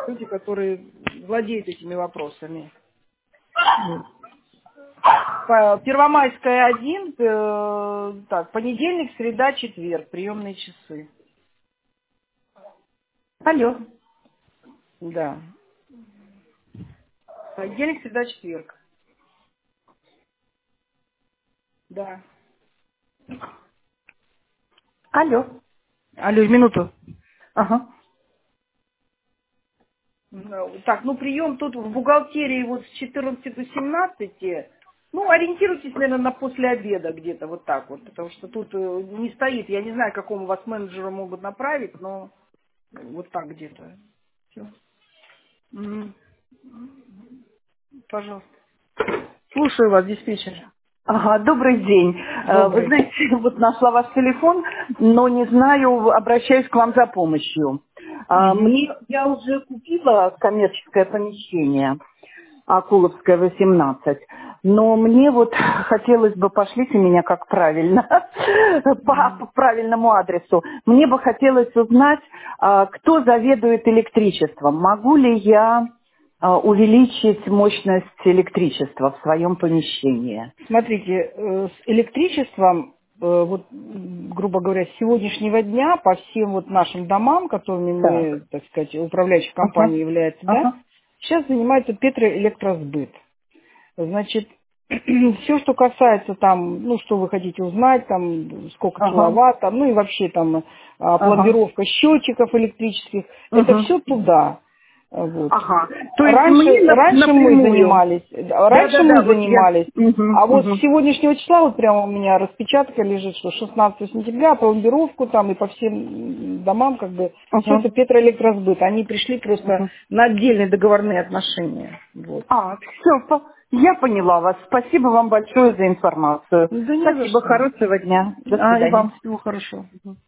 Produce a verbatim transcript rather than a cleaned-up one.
люди, которые владеют этими вопросами. По- Первомайская один, э, так, понедельник, среда, четверг, приемные часы. Алло. Да. Понедельник, среда, четверг. Да. Алло. Алло, минуту. Ага. Ну, Так, ну прием тут в бухгалтерии вот с четырнадцати до семнадцати. Ну, ориентируйтесь, наверное, на после обеда где-то вот так вот, потому что тут э, не стоит. Я не знаю, к какому вас менеджеру могут направить, но вот так где-то. Все. Пожалуйста. Слушаю вас, диспетчер. Ага, добрый день. Э, Вы Добрый. знаете, вот нашла ваш телефон, но не знаю, обращаюсь к вам за помощью. А, Мгм. Мне, я уже купила коммерческое помещение, Акуловская, восемнадцать, но мне вот хотелось бы, пошлите меня как правильно, по, по правильному адресу. Мне бы хотелось узнать, а, кто заведует электричеством. Могу ли я а, увеличить мощность электричества в своем помещении? Смотрите, э, с электричеством, э, вот, м, грубо говоря, с сегодняшнего дня по всем вот нашим домам, которыми мы, Так. так сказать, управляющей Ага. компанией является, да, Ага. сейчас занимается Петроэлектросбыт. Значит, все, что касается там, ну, что вы хотите узнать, там, сколько Ага. киловатт, там, ну и вообще там а, Ага. пломбировка счетчиков электрических, это Угу. все туда. А, Вот. Ага. То есть Раньше, мне нап- раньше мы напрямую. занимались, да, раньше Да-да-да, мы вот я... занимались, Угу. а вот с Угу. сегодняшнего числа, вот прямо у меня распечатка лежит, что шестнадцатого сентября, пломбировку там и по всем домам, как бы, все Угу. это Петроэлектросбыт. Они пришли просто Угу. на отдельные договорные отношения. Вот. А, все, я поняла вас. Спасибо вам большое за информацию. Да не за Спасибо, что. хорошего дня. До А, и свидания. вам всего хорошего.